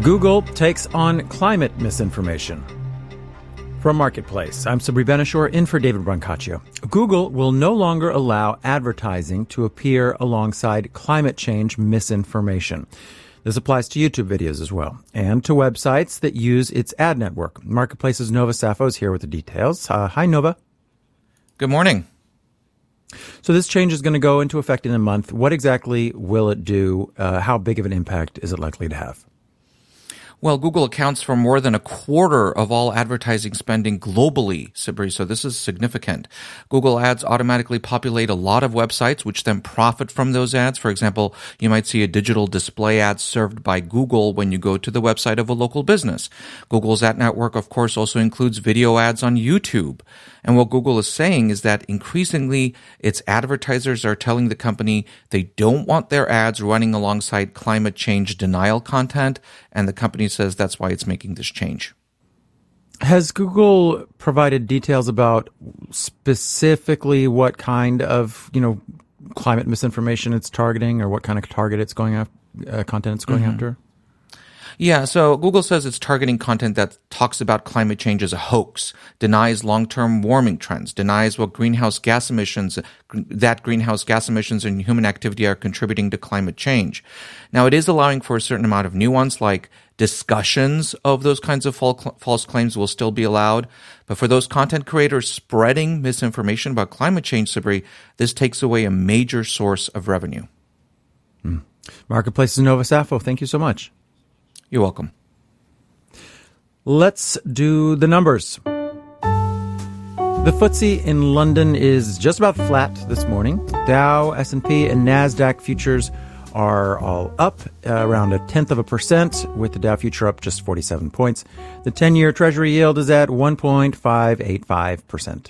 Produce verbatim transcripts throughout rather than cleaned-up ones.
Google takes on climate misinformation. From Marketplace, I'm Sabri Ben-Achour in for David Brancaccio. Google will no longer allow advertising to appear alongside climate change misinformation. This applies to YouTube videos as well, and to websites that use its ad network. Marketplace's Nova Safo is here with the details. Uh, hi, Nova. Good morning. So this change is going to go into effect in a month. What exactly will it do? Uh, how big of an impact is it likely to have? Well, Google accounts for more than a quarter of all advertising spending globally, Sabri, so this is significant. Google Ads automatically populate a lot of websites, which then profit from those ads. For example, you might see a digital display ad served by Google when you go to the website of a local business. Google's ad network, of course, also includes video ads on YouTube. And what Google is saying is that increasingly its advertisers are telling the company they don't want their ads running alongside climate change denial content, and the company says that's why it's making this change. Has Google provided details about specifically what kind of, you know, climate misinformation it's targeting, or what kind of target it's going after, uh, content it's going mm-hmm. after? Yeah, so Google says it's targeting content that talks about climate change as a hoax, denies long-term warming trends, denies what greenhouse gas emissions, that greenhouse gas emissions and human activity are contributing to climate change. Now, it is allowing for a certain amount of nuance, like discussions of those kinds of false claims will still be allowed. But for those content creators spreading misinformation about climate change, Sabri, this takes away a major source of revenue. Hmm. Marketplace's Nova Safo, thank you so much. You're welcome. Let's do the numbers. The F T S E in London is just about flat this morning. Dow, S and P, and NASDAQ futures are all up uh, around a tenth of a percent, with the Dow future up just forty-seven points. The ten-year Treasury yield is at one point five eight five percent.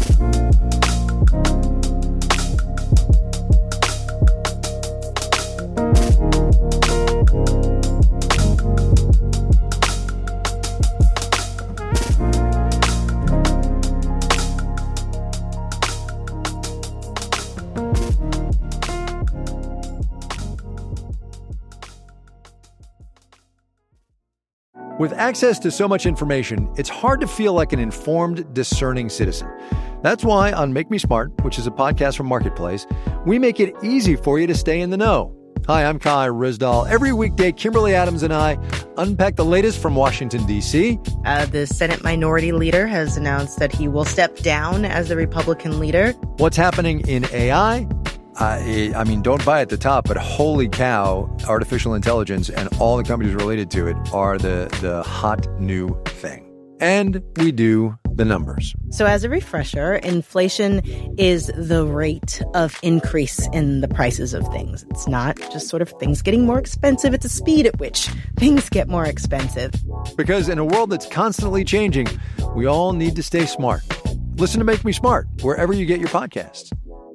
With access to so much information, it's hard to feel like an informed, discerning citizen. That's why on Make Me Smart, which is a podcast from Marketplace, we make it easy for you to stay in the know. Hi, I'm Kai Rizdal. Every weekday, Kimberly Adams and I unpack the latest from Washington, D C. Uh, the Senate Minority Leader has announced that he will step down as the Republican leader. What's happening in A I? Uh, I mean, don't buy at the top, but holy cow, artificial intelligence and all the companies related to it are the, the hot new thing. And we do the numbers. So as a refresher, inflation is the rate of increase in the prices of things. It's not just sort of things getting more expensive. It's the speed at which things get more expensive. Because in a world that's constantly changing, we all need to stay smart. Listen to Make Me Smart wherever you get your podcasts.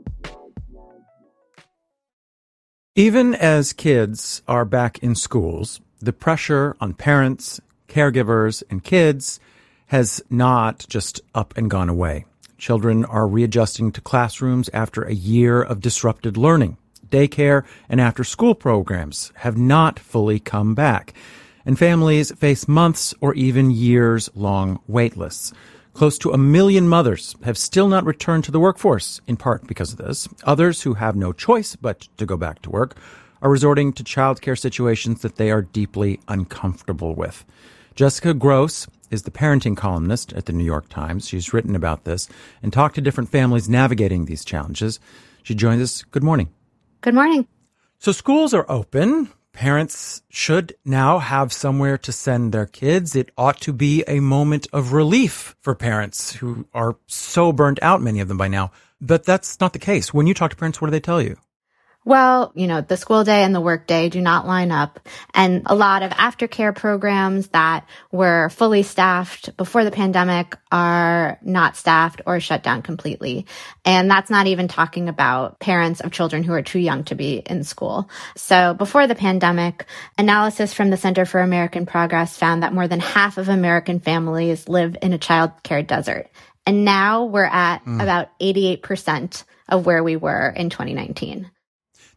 Even as kids are back in schools, the pressure on parents, caregivers, and kids has not just up and gone away. Children are readjusting to classrooms after a year of disrupted learning. Daycare and after-school programs have not fully come back, and families face months or even years-long wait lists. Close to a million mothers have still not returned to the workforce, in part because of this. Others who have no choice but to go back to work are resorting to childcare situations that they are deeply uncomfortable with. Jessica Gross is the parenting columnist at the New York Times. She's written about this and talked to different families navigating these challenges. She joins us. Good morning. Good morning. So schools are open. Parents should now have somewhere to send their kids. It ought to be a moment of relief for parents who are so burnt out, many of them by now. But that's not the case. When you talk to parents, what do they tell you? Well, you know, the school day and the work day do not line up. And a lot of aftercare programs that were fully staffed before the pandemic are not staffed or shut down completely. And that's not even talking about parents of children who are too young to be in school. So before the pandemic, analysis from the Center for American Progress found that more than half of American families live in a childcare desert. And now we're at mm. about eighty-eight percent of where we were in twenty nineteen.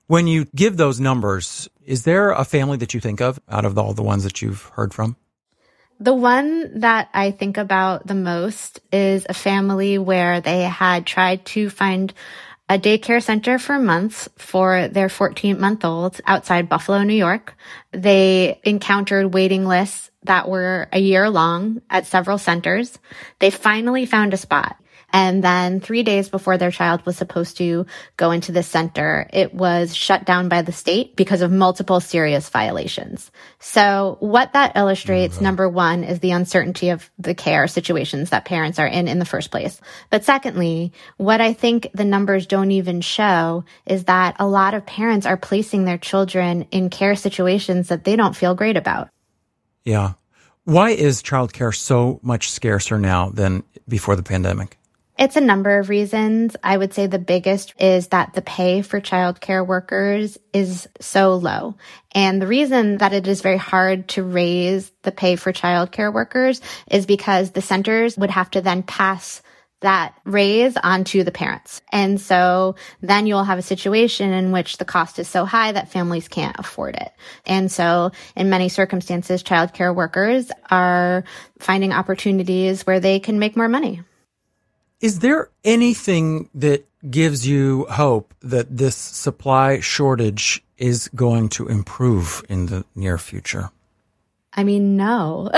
When you give those numbers, is there a family that you think of out of all the ones that you've heard from? The one that I think about the most is a family where they had tried to find a daycare center for months for their fourteen-month-old outside Buffalo, New York. They encountered waiting lists that were a year long at several centers. They finally found a spot. And then three days before their child was supposed to go into the center, it was shut down by the state because of multiple serious violations. So what that illustrates, mm-hmm. number one, is the uncertainty of the care situations that parents are in in the first place. But secondly, what I think the numbers don't even show is that a lot of parents are placing their children in care situations that they don't feel great about. Yeah. Why is childcare so much scarcer now than before the pandemic? It's a number of reasons. I would say the biggest is that the pay for childcare workers is so low. And the reason that it is very hard to raise the pay for childcare workers is because the centers would have to then pass that raise onto the parents. And so then you'll have a situation in which the cost is so high that families can't afford it. And so in many circumstances, childcare workers are finding opportunities where they can make more money. Is there anything that gives you hope that this supply shortage is going to improve in the near future? I mean, no.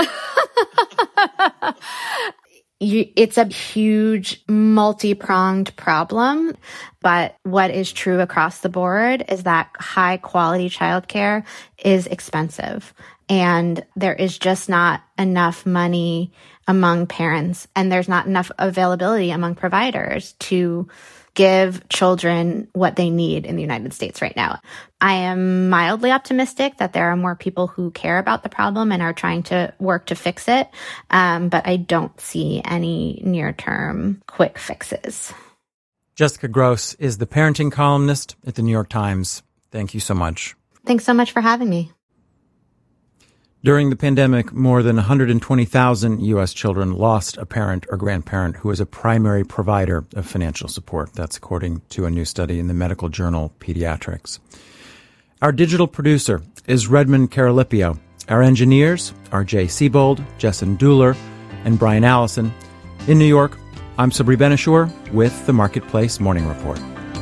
you, it's a huge multi-pronged problem. But what is true across the board is that high quality childcare is expensive. And there is just not enough money among parents, and there's not enough availability among providers to give children what they need in the United States right now. I am mildly optimistic that there are more people who care about the problem and are trying to work to fix it, um, but I don't see any near-term quick fixes. Jessica Grose is the parenting columnist at the New York Times. Thank you so much. Thanks so much for having me. During the pandemic, more than one hundred twenty thousand U S children lost a parent or grandparent who is a primary provider of financial support. That's according to a new study in the medical journal Pediatrics. Our digital producer is Redmond Carolipio. Our engineers are Jay Siebold, Jessen Duhler, and Brian Allison. In New York, I'm Sabri Ben-Achour with the Marketplace Morning Report.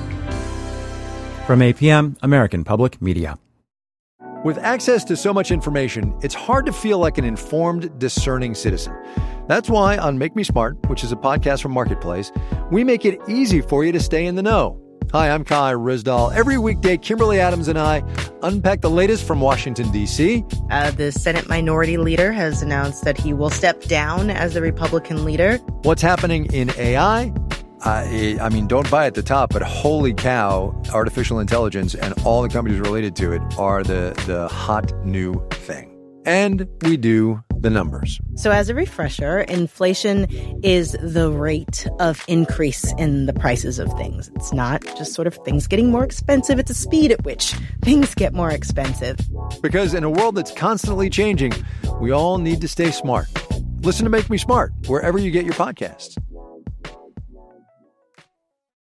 From A P M, American Public Media. With access to so much information, it's hard to feel like an informed, discerning citizen. That's why on Make Me Smart, which is a podcast from Marketplace, we make it easy for you to stay in the know. Hi, I'm Kai Ryssdal. Every weekday, Kimberly Adams and I unpack the latest from Washington, D C. Uh, the Senate Minority Leader has announced that he will step down as the Republican leader. What's happening in A I? Uh, I mean, don't buy at the top, but holy cow, artificial intelligence and all the companies related to it are the, the hot new thing. And we do the numbers. So as a refresher, inflation is the rate of increase in the prices of things. It's not just sort of things getting more expensive. It's a speed at which things get more expensive. Because in a world that's constantly changing, we all need to stay smart. Listen to Make Me Smart wherever you get your podcasts.